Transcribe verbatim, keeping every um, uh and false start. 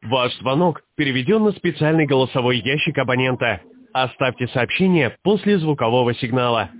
Ваш звонок переведен на специальный голосовой ящик абонента. Оставьте сообщение после звукового сигнала.